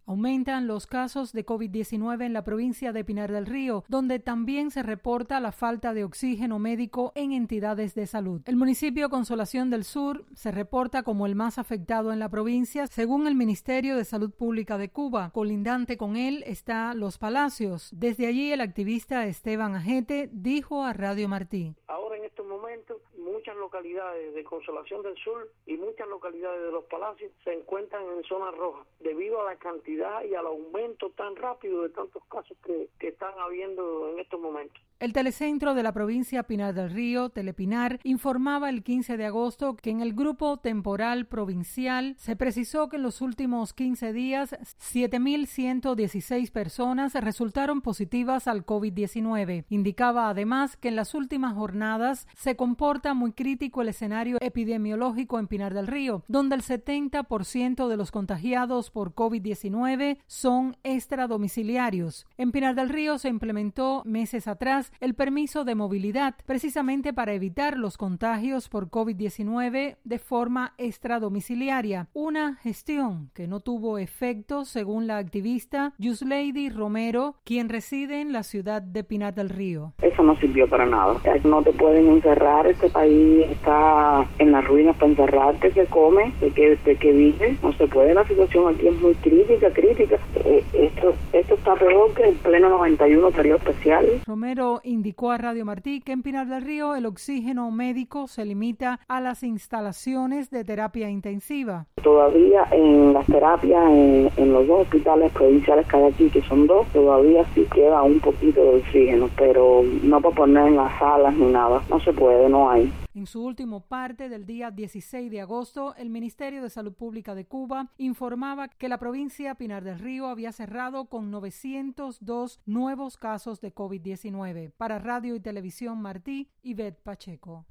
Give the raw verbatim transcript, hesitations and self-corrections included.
Aumentan los casos de COVID diecinueve en la provincia de Pinar del Río, donde también se reporta la falta de oxígeno médico en entidades de salud. El municipio Consolación del Sur se reporta como el más afectado en la provincia, según el Ministerio de Salud Pública de Cuba. Colindante con él está Los Palacios. Desde allí, el activista Esteban Ajete dijo a Radio Martí. Ahora en estos momentos, muchas localidades de Consolación del Sur y muchas localidades de Los Palacios se encuentran en zona roja debido a la cantidad y al aumento tan rápido de tantos casos que, que están habiendo en estos momentos. El telecentro de la provincia Pinar del Río, Telepinar, informaba el quince de agosto que en el grupo temporal provincial se precisó que en los últimos quince días siete mil ciento dieciséis personas resultaron positivas al COVID diecinueve. Indicaba además que en las últimas jornadas se comporta muy crítico el escenario epidemiológico en Pinar del Río, donde el setenta por ciento de los contagiados por COVID diecinueve son extradomiciliarios. En Pinar del Río se implementó meses atrás el permiso de movilidad, precisamente para evitar los contagios por COVID diecinueve de forma extradomiciliaria, una gestión que no tuvo efecto según la activista Yusleidi Romero, quien reside en la ciudad de Pinar del Río. Eso no sirvió para nada. No te pueden encerrar, este país está en las ruinas para encerrarte, se come, de que, de que vive, no se puede, la situación aquí es muy crítica, crítica. Eh, esto, esto está peor que el pleno noventa y uno periodo especial. Romero indicó a Radio Martí que en Pinar del Río el oxígeno médico se limita a las instalaciones de terapia intensiva. Todavía en las terapias en, en los dos hospitales provinciales que hay aquí, que son dos, todavía sí queda un poquito de oxígeno, pero no para poner en las salas ni nada, no se puede, no hay. En su último parte del día dieciséis de agosto, el Ministerio de Salud Pública de Cuba informaba que la provincia Pinar del Río había cerrado con novecientos dos nuevos casos de COVID diecinueve. Para Radio y Televisión Martí, Ivette Pacheco.